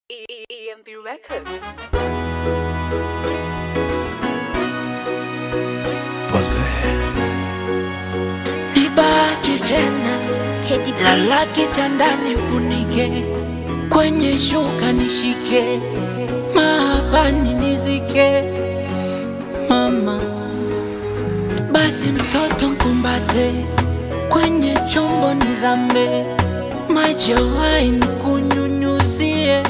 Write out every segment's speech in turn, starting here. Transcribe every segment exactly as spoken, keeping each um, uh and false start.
E M B Records. Ni bahati tena, lala kitandani funike, kwenye shuka nishike, mahabani nizike. Mama, basi mtoto mkumbate, kwenye chombo nizame, maji ya wine kunyunyuzie.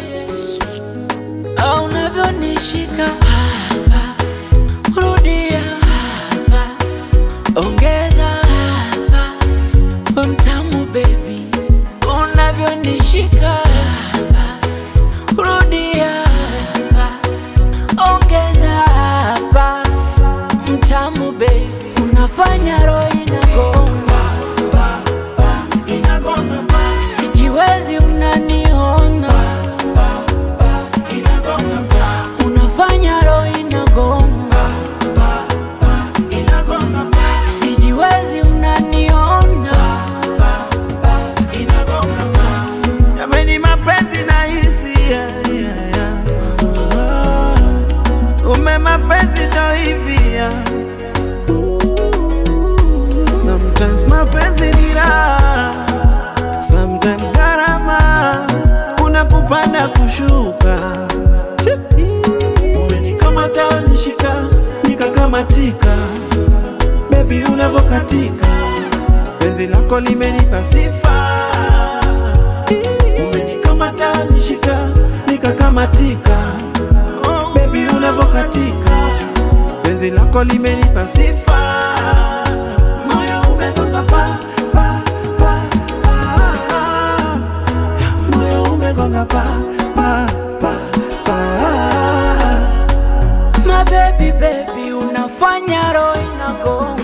Au unavyonishika hapa, rudia hapa, ongeza hapa, mtamu baby. Unavyonishika hapa, rudia hapa, ongeza hapa, mtamu baby. Unafanya roho inagonga, sijiwezi unaniona. Unafanya roho inagonga, sijiwezi unaniona. Jamani mapenzi na hisia, yeah, yeah, yeah. Ume mapenzi ndo hivi, yeah. Sometimes mapenzi ni raha, sometimes gharama, kuna kupanda kushuka. Umenikamata nishika, nikakamatika, baby unavokatika, penzi lako limenipa sifa. Umenikamata nishika, nikakamatika, baby unavokatika, penzi lako limenipa sifa. Moyo umegonga pa, pa, pa, pa. Moyo umegonga pa, pa, pa, pa. My baby baby, unafanya roho inagonga.